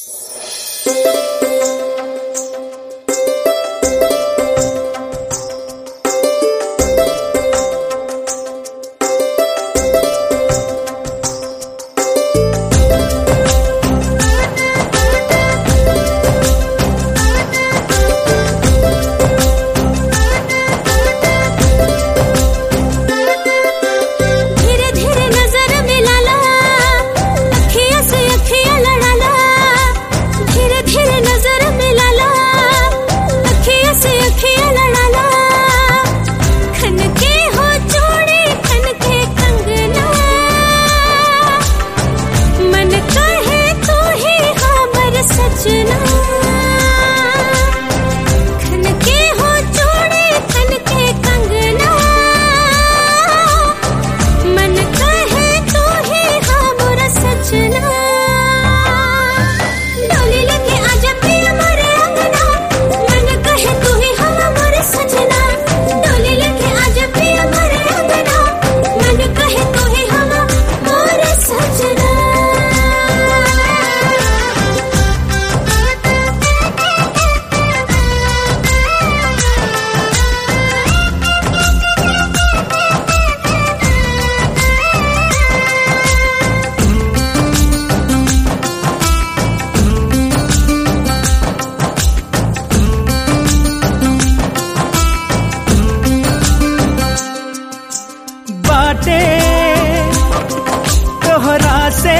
तोहरा से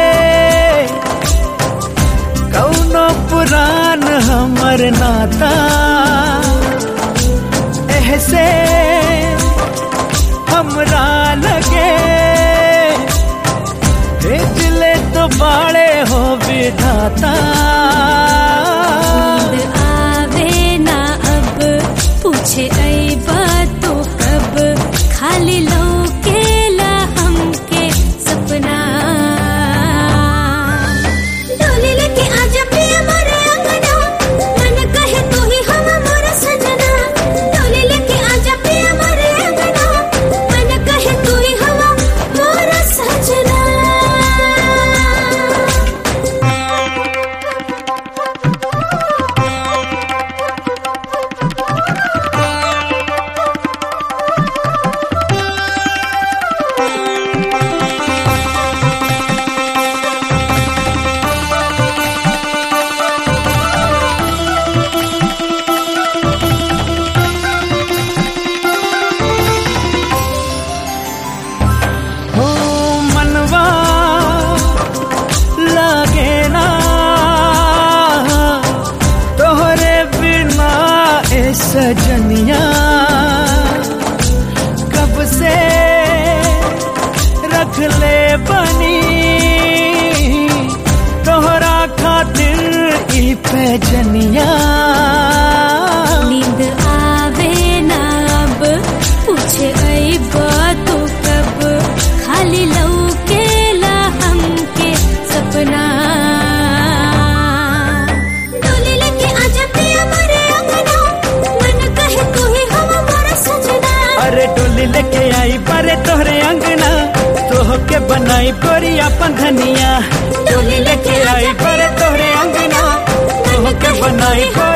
कौनो पुरान हमर नाता ऐसे हमरा लगे भेजले तो बाड़े हो विधाता। आवे ना अब पूछे आई बात तो कब खाली लौकेला हमके सपना। डोली लेके आजा पिया मोरे अंगना मन कहे तू ही हम मोरा सजना। डोली लेके आजा पिया मोरे अंगना मन कहे तू ही हम मोरा सजना। सजनिया कब से रख ले बनी तोहरा खातिर ई पैजनिया। नींद आवे ना अब पूछे आई बात तो कब खाली लौकेला हमके सपना। डोली लेके आजा पिया मोरे अंगना मन कहे तू ही हम मोरा सजना। अरे डोली लेके आई बारे तोहरे अंगना तोह के बनाई गोरी अपन धनिया। डोली लेके आई बारे तोहरे अंगना तोह के बनाई